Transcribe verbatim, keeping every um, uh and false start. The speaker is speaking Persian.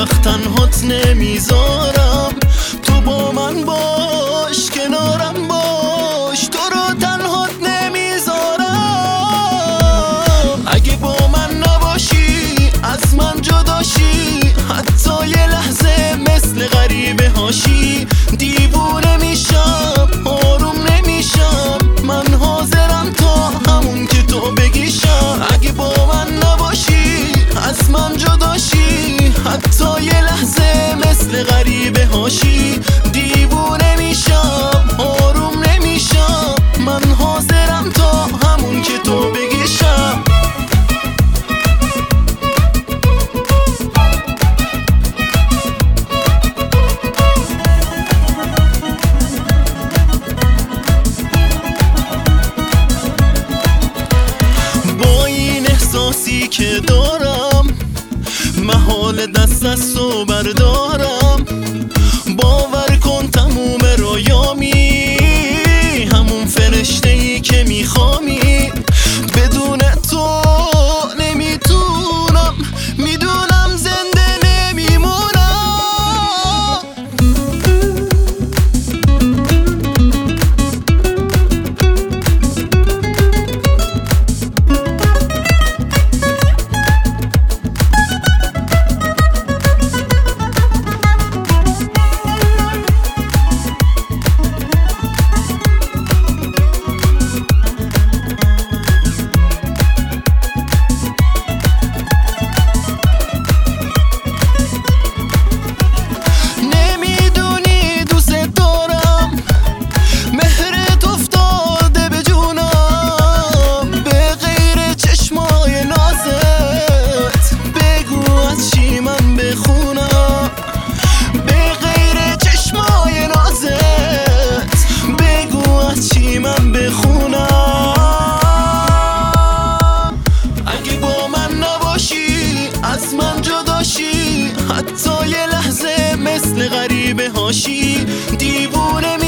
وقت تنهات نمیذارم. تو با من باش، کنارم باش، تو رو تنهات نمیذارم. اگه با من نباشی، از من جداشی، حتی یه لحظه مثل غریبه هاشی. دیوونه میشم، آروم نمیشم، من حاضرم تا همون که تو بگیشم. اگه با من نباشی، از من جداشی، حتی یه لحظه مثل غریبه هاشی. دیوونه میشم، آروم نمیشم، من حاضرم تا همون که تو بگیشم. با این احساسی که دارم، محال دست از تو بردارم. باور کن تموم رویامی، همون فرشته‌ای که میخوامی. بدون تو نمیتونم، میدونم زنده نمیمونم. من بخونم اگه با من نباشی، از من جداشی، حتی یه لحظه مثل غریبه هاشی. دیوونه